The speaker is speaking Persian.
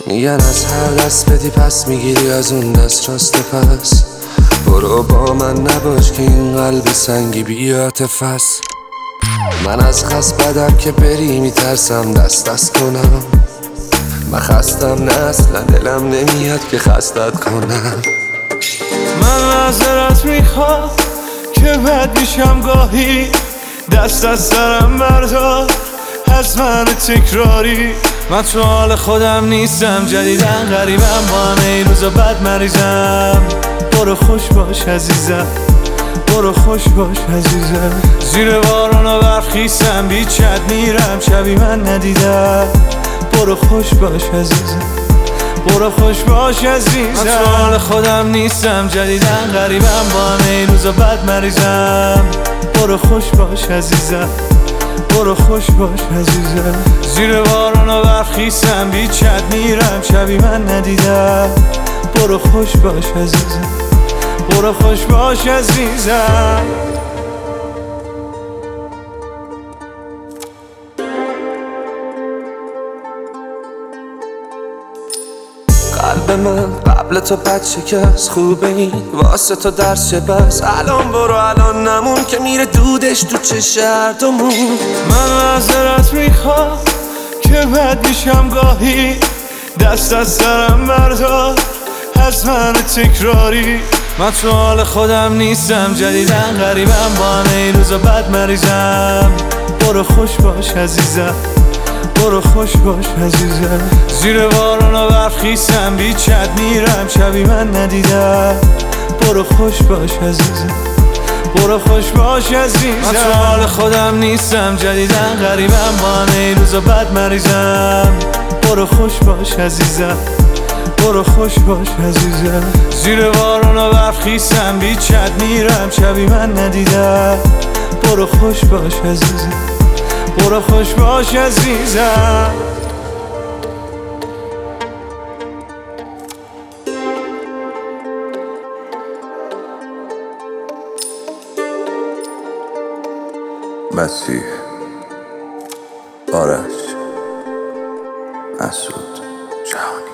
میگن از هر دست بدی پس میگیری از اون دست راست پس. برو با من نباش که این قلب سنگی بی عاطفه است. من از خست بدم که بری میترسم دست کنم. من خستم نه اصلا دلم نمیاد که خستت کنم. من معذرت میخوام که بد میشم گاهی، دست از سرم بردار از من تکراری. من تو حال خودم نیستم، جدیدن غریبم، با همه این روزا بد مریضم. برو خوش باش عزیزم، برو خوش باش عزیزم. زیر بارون و برف خیسم، بی چت میرم شبی من ندیدم. برو خوش باش عزیزم، برو خوش باش عزیزم. من تو حال خودم نیستم، جدیدن غریبم، با همه این روزا بد مریضم. برو خوش باش عزیزم، برو خوش باش عزیزم. زیر بارون و برف خیسم، بی چت میرم شبی من ندیدم. برو خوش باش عزیزم، برو خوش باش عزیزم. قلب من قبل تو بد شکست، خوبه این واسه تو درس چه بس. الان برو الان نمون که میره دودش تو چه هردومون. من معذرت میخوام که بد میشم گاهی، دست از سرم بردار از من تکراری. من تو حال خودم نیستم، جدیدن غریبم، با همه این روزا بد مریضم. برو خوش باش عزیزم، برو خوش باش عزیزم. زیر بارون و برف خیسم، بی چت میرم شبی من ندیدم. برو خوش باش عزیزم، برو خوش باش عزیزم. من تو حال خودم نیستم، جدیدن غریبم، با همه این روزا بد مریضم. برو خوش باش عزیزم، برو خوش باش عزیزم. زیر بارون و برف خیسم، بی چت میرم شبی من ندیدم. برو خوش باش عزیزم، برو خوش باش عزیزم. مسیح، آرش، مسعود، جهانی.